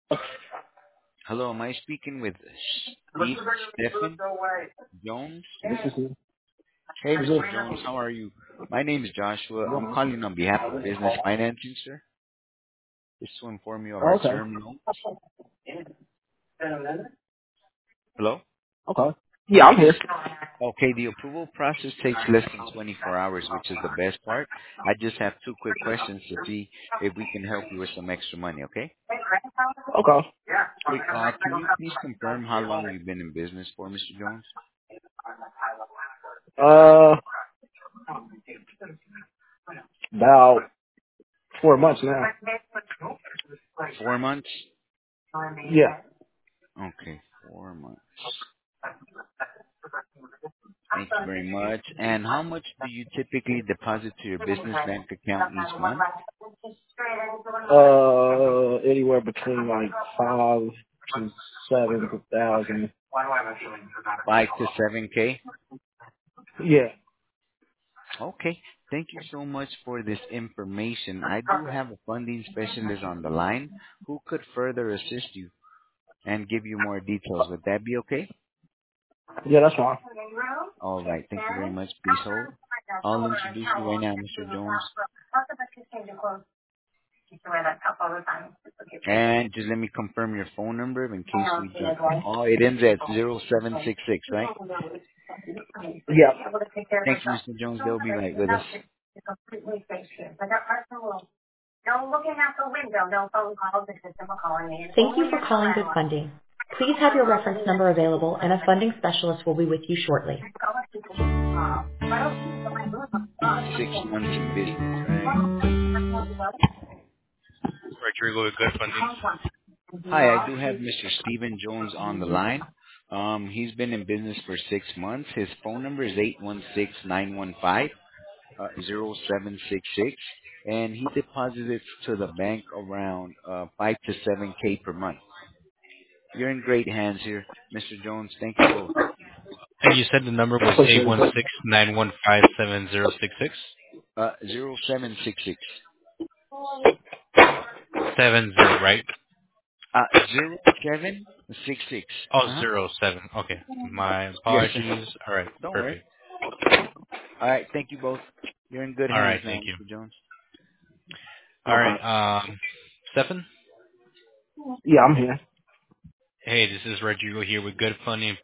Hello, am I speaking with Stephen Jones? This is it. Hey, Is it? Mr. Jones, how are you? My name is Joshua. I'm calling on behalf of Business Financing, sir. Just to inform you of our Okay. term loan. Hello? Okay. Yeah, I'm here. Okay, the approval process takes less than 24 hours, which is the best part. I just have two quick questions to see if we can help you with some extra money, okay? Okay. Hey, can you please confirm how long you've been in business for, Mr. Jones? Uh, about 4 months now. 4 months? Yeah. Okay, 4 months. Thank you very much. And how much do you typically deposit to your business bank account each month? Anywhere between like 5 to 7,000. 5 to 7K? Yeah. Okay. Thank you so much for this information. I do have a funding specialist on the line who could further assist you and give you more details. Would that be okay? Yeah, that's fine. All right. Thank you very much. Please hold. I'll introduce you right now, Mr. Jones. And just let me confirm your phone number in case we jump the call. It ends at 0766, right? Yeah. Thank you, Mr. Jones. They'll be right with us. Thank you for calling Good Funding. Please have your reference number available, and a funding specialist will be with you shortly. 6 months in business, right? Rodrigo with Good Funding. Hi, I do have Mr. Stephen Jones on the line. He's been in business for 6 months. His phone number is 816-915-0766, and he deposits to the bank around 5 to 7K per month. You're in great hands here, Mr. Jones. Thank you both. And you said the number was Appreciate it. 816-915-7066? 0766. 70, right? 0766. Oh, Uh-huh. 07. Okay. My Yes. apologies. All right. Don't worry. Perfect. All right. Thank you both. You're in good All hands right. now, Thank you. Mr. Jones. All Okay. right. Stefan? Yeah, I'm here. Hey, this is Rodrigo here with Good Funding.